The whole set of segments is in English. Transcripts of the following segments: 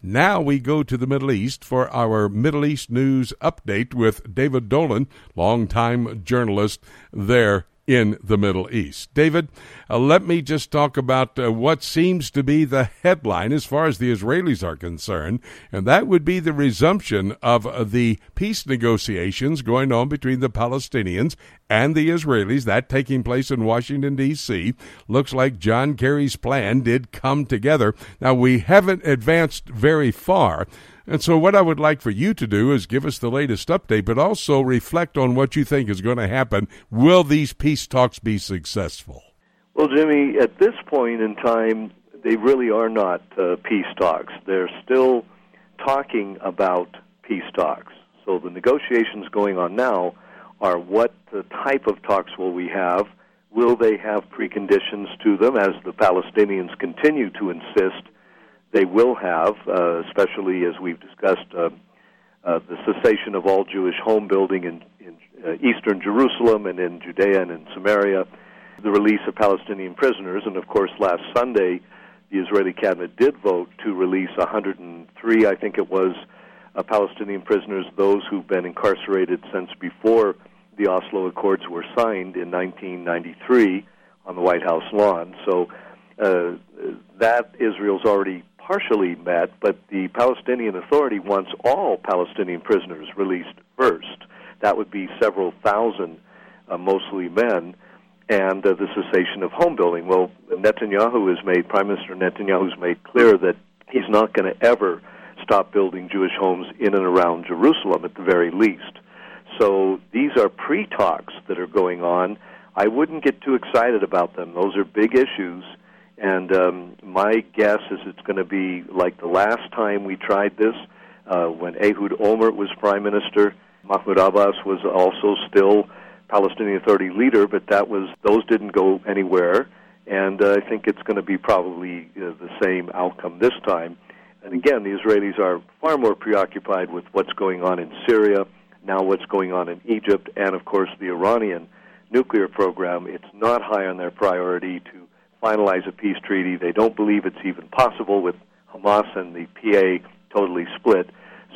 Now we go to the Middle East for our Middle East news update with David Dolan, longtime journalist there in the Middle East. David, let me just talk about what seems to be the headline as far as the Israelis are concerned, and that would be the resumption of the peace negotiations going on between the Palestinians and the Israelis, that taking place in Washington, D.C. Looks like John Kerry's plan did come together. Now, we haven't advanced very far, and so what I would like for you to do is give us the latest update, but also reflect on what you think is going to happen. Will these peace talks be successful? Well, Jimmy, at this point in time, they really are not peace talks. They're still talking about peace talks. So the negotiations going on now are what type of talks will we have? Will they have preconditions to them, as the Palestinians continue to insist they will have, especially as we've discussed, the cessation of all Jewish home building in eastern Jerusalem and in Judea and in Samaria, the release of Palestinian prisoners, and of course last Sunday the Israeli cabinet did vote to release 103, I think it was, Palestinian prisoners, those who've been incarcerated since before the Oslo Accords were signed in 1993 on the White House lawn. So that Israel's already partially met, but the Palestinian Authority wants all Palestinian prisoners released first. That would be several thousand, mostly men, and the cessation of home building. Well, Prime Minister Netanyahu has made clear that he's not going to ever stop building Jewish homes in and around Jerusalem at the very least. So these are pre-talks that are going on. I wouldn't get too excited about them. Those are big issues. And my guess is it's going to be like the last time we tried this, when Ehud Olmert was prime minister. Mahmoud Abbas was also still Palestinian Authority leader, but those didn't go anywhere. And I think it's going to be probably the same outcome this time. And again, the Israelis are far more preoccupied with what's going on in Syria, now what's going on in Egypt, and of course the Iranian nuclear program. It's not high on their priority to finalize a peace treaty. They don't believe it's even possible with Hamas and the PA totally split.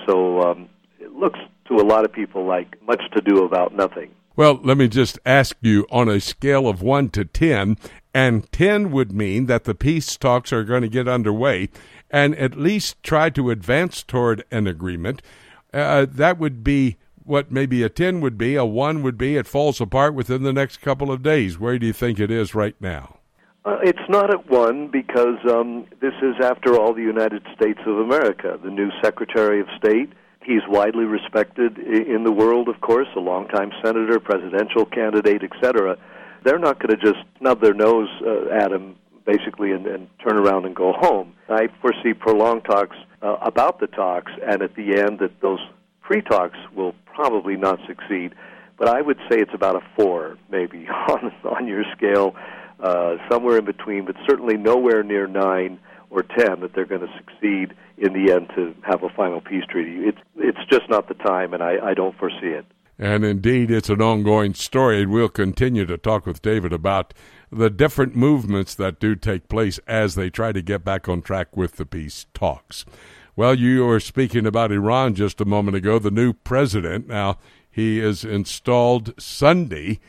So it looks to a lot of people like much to do about nothing. Well, let me just ask you on a scale of 1 to 10, and 10 would mean that the peace talks are going to get underway and at least try to advance toward an agreement. That would be what maybe a 10 would be. A 1 would be it falls apart within the next couple of days. Where do you think it is right now? It's not at 1 because this is, after all, the United States of America. The new Secretary of State, he's widely respected in the world, of course, a longtime senator, presidential candidate, etc. They're not going to just snub their nose at him, basically, and turn around and go home. I foresee prolonged talks about the talks, and at the end that those pre-talks will probably not succeed. But I would say it's about a 4, maybe, on your scale. Somewhere in between, but certainly nowhere near 9 or 10 that they're going to succeed in the end to have a final peace treaty. It's just not the time, and I don't foresee it. And indeed, it's an ongoing story. We'll continue to talk with David about the different movements that do take place as they try to get back on track with the peace talks. Well, you were speaking about Iran just a moment ago, the new president. Now, he is installed Sunday,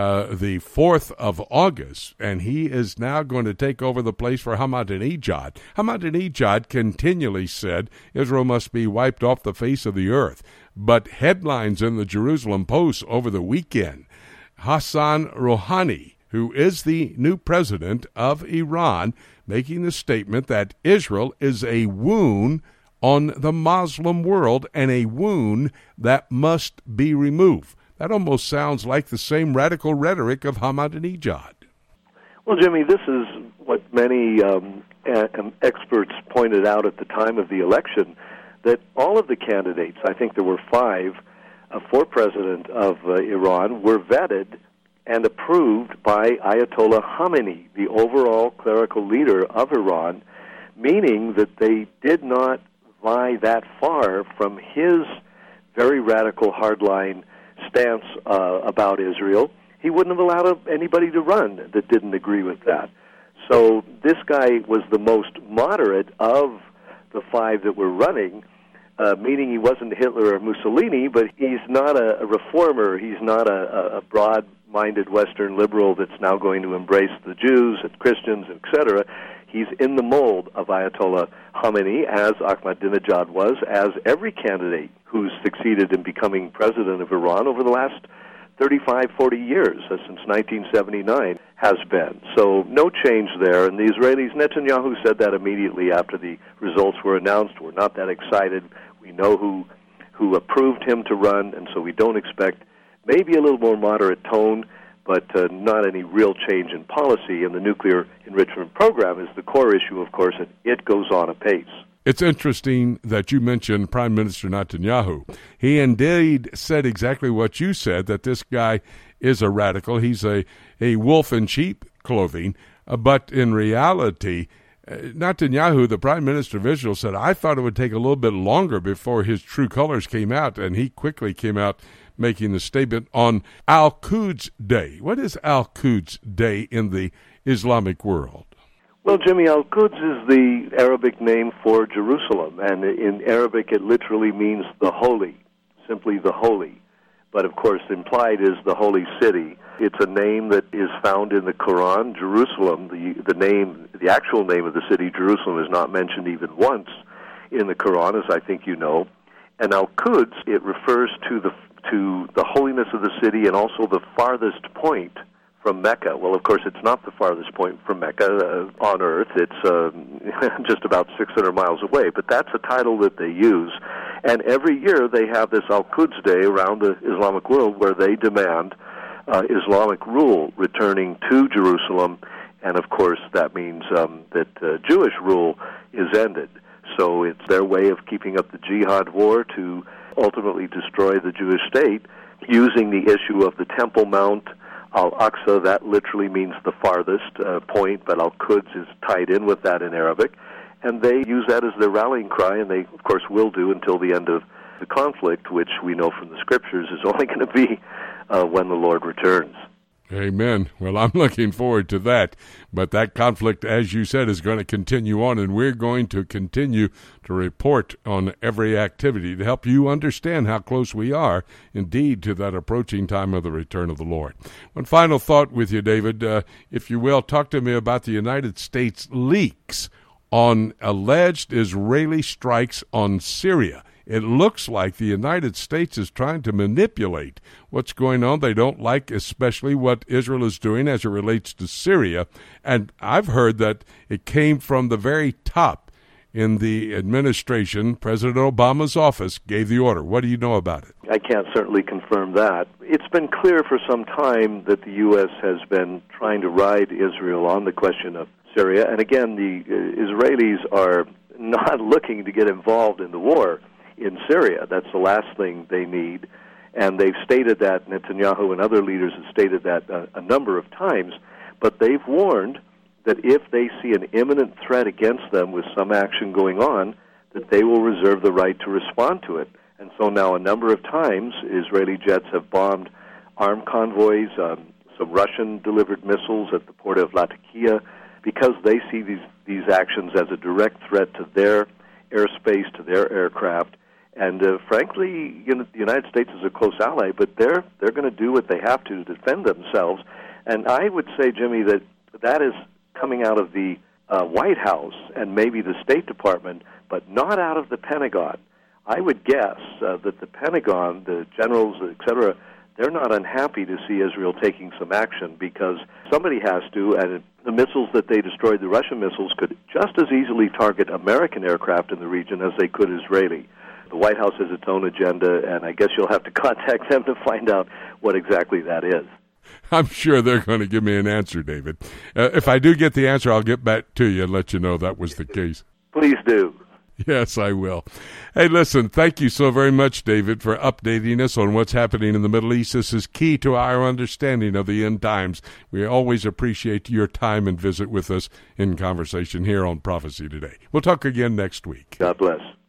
the 4th of August, and he is now going to take over the place for Ahmadinejad. Ahmadinejad continually said Israel must be wiped off the face of the earth. But headlines in the Jerusalem Post over the weekend, Hassan Rouhani, who is the new president of Iran, making the statement that Israel is a wound on the Muslim world and a wound that must be removed. That almost sounds like the same radical rhetoric of Ahmadinejad. Well, Jimmy, this is what many experts pointed out at the time of the election, that all of the candidates, I think there were 5 for president of Iran, were vetted and approved by Ayatollah Khamenei, the overall clerical leader of Iran, meaning that they did not vie that far from his very radical hardline stance about Israel. He wouldn't have allowed anybody to run that didn't agree with that. So this guy was the most moderate of the five that were running, meaning he wasn't Hitler or Mussolini, but he's not a reformer. He's not a broad-minded Western liberal that's now going to embrace the Jews and Christians, etc. He's in the mold of Ayatollah Khamenei, as Ahmadinejad was, as every candidate who's succeeded in becoming president of Iran over the last 35, 40 years, since 1979, has been. So no change there. And the Israelis, Netanyahu said that immediately after the results were announced. We're not that excited. We know who approved him to run, and so we don't expect maybe a little more moderate tone, but not any real change in policy. And the nuclear enrichment program is the core issue, of course, and it goes on apace. It's interesting that you mentioned Prime Minister Netanyahu. He indeed said exactly what you said, that this guy is a radical. He's a wolf in sheep clothing. But in reality, Netanyahu, the Prime Minister of Israel, said, I thought it would take a little bit longer before his true colors came out, and he quickly came out making the statement on Al-Quds Day. What is Al-Quds Day in the Islamic world? Well, Jimmy, Al-Quds is the Arabic name for Jerusalem, and in Arabic it literally means the holy, simply the holy. But, of course, implied is the holy city. It's a name that is found in the Quran. Jerusalem, the actual name of the city, Jerusalem, is not mentioned even once in the Quran, as I think you know. And Al-Quds, it refers to the holiness of the city and also the farthest point from Mecca. Well, of course, it's not the farthest point from Mecca on earth. It's just about 600 miles away. But that's a title that they use. And every year they have this Al-Quds Day around the Islamic world where they demand Islamic rule returning to Jerusalem. And, of course, that means that Jewish rule is ended. So it's their way of keeping up the jihad war to ultimately destroy the Jewish state using the issue of the Temple Mount, Al-Aqsa. That literally means the farthest point, but Al-Quds is tied in with that in Arabic. And they use that as their rallying cry, and they, of course, will do until the end of the conflict, which we know from the Scriptures is only going to be when the Lord returns. Amen. Well, I'm looking forward to that. But that conflict, as you said, is going to continue on, and we're going to continue to report on every activity to help you understand how close we are, indeed, to that approaching time of the return of the Lord. One final thought with you, David. If you will, talk to me about the United States leaks on alleged Israeli strikes on Syria. It looks like the United States is trying to manipulate what's going on. They don't like especially what Israel is doing as it relates to Syria. And I've heard that it came from the very top in the administration. President Obama's office gave the order. What do you know about it? I can't certainly confirm that. It's been clear for some time that the U.S. has been trying to ride Israel on the question of Syria. And again, the Israelis are not looking to get involved in the war in Syria. That's the last thing they need. And they've stated that, Netanyahu and other leaders have stated that a number of times, but they've warned that if they see an imminent threat against them with some action going on, that they will reserve the right to respond to it. And so now a number of times Israeli jets have bombed armed convoys, some Russian-delivered missiles at the port of Latakia, because they see these actions as a direct threat to their airspace, to their aircraft. And frankly, the United States is a close ally, but they're going to do what they have to defend themselves. And I would say, Jimmy, that is coming out of the White House and maybe the State Department, but not out of the Pentagon. I would guess that the Pentagon, the generals, etc., they're not unhappy to see Israel taking some action because somebody has to, and the missiles that they destroyed, the Russian missiles, could just as easily target American aircraft in the region as they could Israeli. The White House has its own agenda, and I guess you'll have to contact them to find out what exactly that is. I'm sure they're going to give me an answer, David. If I do get the answer, I'll get back to you and let you know that was the case. Please do. Yes, I will. Hey, listen, thank you so very much, David, for updating us on what's happening in the Middle East. This is key to our understanding of the end times. We always appreciate your time and visit with us in conversation here on Prophecy Today. We'll talk again next week. God bless.